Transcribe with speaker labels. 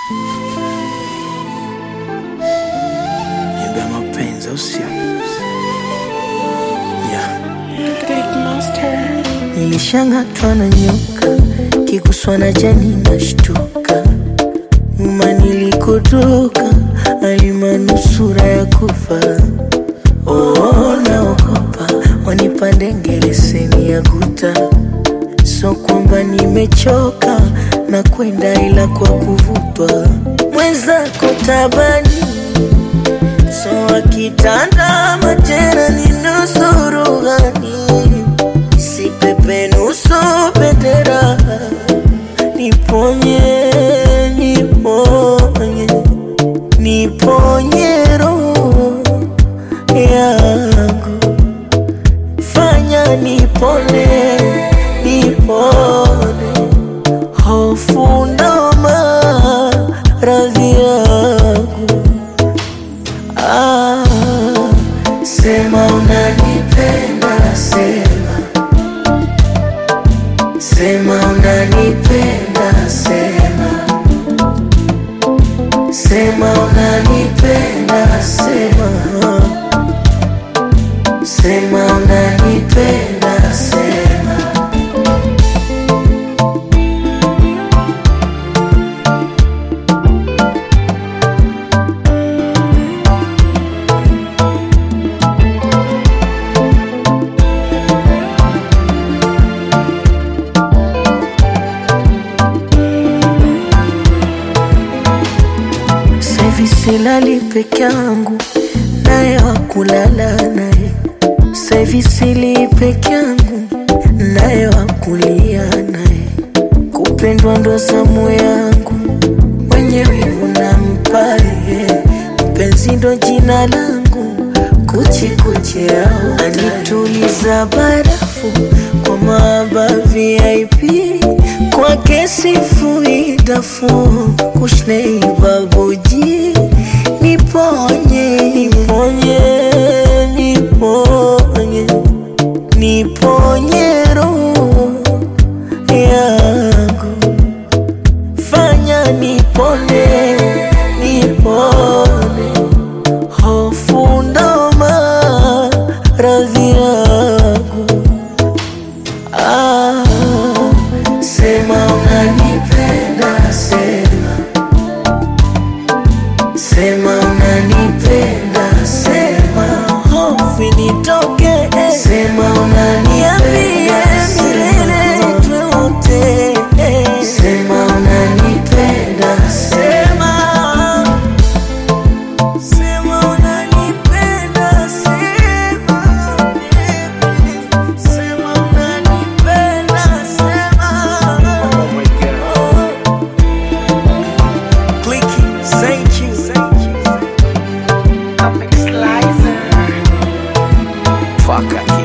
Speaker 1: Niambia mapenzi au sio?
Speaker 2: Nilishangatwa na nyoka, kiguswa na jani nashtuka. Nyuma nilikotoka, alimanusura ya kufa. Oh, naogopa, wanipande ngeleseni ya guta. So kwamba nimechoka, na kwenda ila kwa kuvutwa. Mwenzako tabani, so wakitanda majera ni nusuru gani. Si pepe nusu bendera. Niponye, niponye, niponye roho yangu. Fanya nipone, nipone hofu na maradhi yangu. Sema unanipenda, sema. Sema unanipenda, sema. Sema unanipenda, sema. Sema unanipenda, sema. Saivi silali peke yangu, naye wakulala naye. Saivi sili peke yangu, naye wakulia naye. Kupendwa ndo zamu yangu, mwenyewe unampaye. Mpenzi ndo jina langu, kuchi kuchi yao. Anituliza barafu kwa mahaba VIP. Kwa kesi fuidafu kushnei babuji. Niponye, niponye, niponye, niponye roho yangu. Fanya nipone, nipone hofu na maradhi yangu. Sema unanipenda, sema. Sema unanipenda, sema. Hofu nitoke, sema unanipenda, milele tuwe wote. Sema unanipenda, sema. Sema unanipenda, sema. Sema unanipenda, sema.
Speaker 1: Oh my God.
Speaker 2: Clicky, thank you.
Speaker 1: Fuck.